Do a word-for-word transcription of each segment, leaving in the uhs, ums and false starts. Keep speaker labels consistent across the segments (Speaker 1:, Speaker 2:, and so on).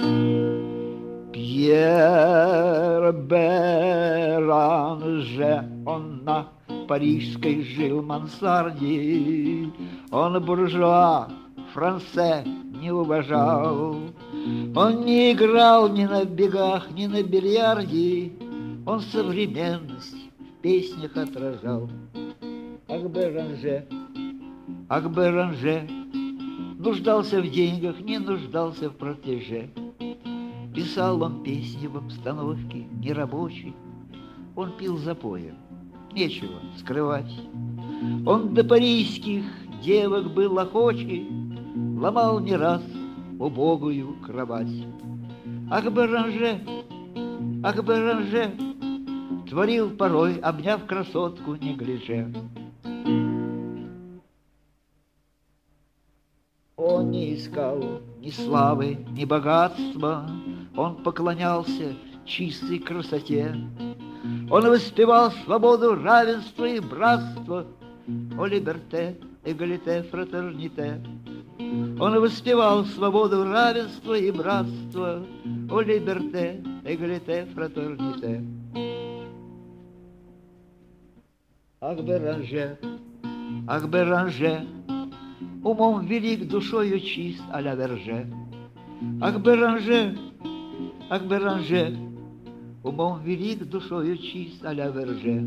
Speaker 1: Пьер Беранже, он на парижской жил мансарде, он буржуа, франце не уважал, он не играл ни на бегах, ни на бильярде, он современность в песнях отражал. Ах, Беранже, ах, Беранже, нуждался в деньгах, не нуждался в протеже. Писал он песни в обстановке нерабочей, он пил запоем, нечего скрывать. Он до парижских девок был охочий, ломал не раз убогую кровать. Ах, Беранже, ах, Беранже, творил порой, обняв красотку неглиже. Он не искал ни славы, ни богатства, он поклонялся чистой красоте. Он воспевал свободу, равенство и братство, о либерте, эгалите, фратерните. Он воспевал свободу, равенство и братство, о либерте, эгалите, фратерните. Ах, Беранже, ах, Беранже, умом велик, душою чист, а-ля Верже. Ах, Беранже, ах, Беранже, умом велик, душою чист, а-ля Верже.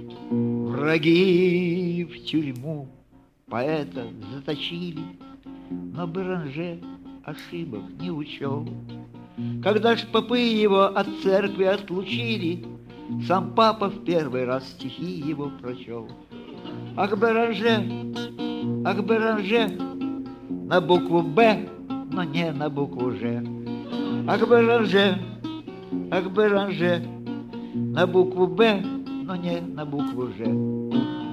Speaker 1: Враги в тюрьму поэта заточили, но Беранже ошибок не учел. Когда ж попы его от церкви отлучили, сам папа в первый раз стихи его прочел. Ах, Беранже, ах, Беранже, на букву «Б», но не на букву «Ж». Ах, Беранже, ах, Беранже, на букву «Б», но не на букву «Ж».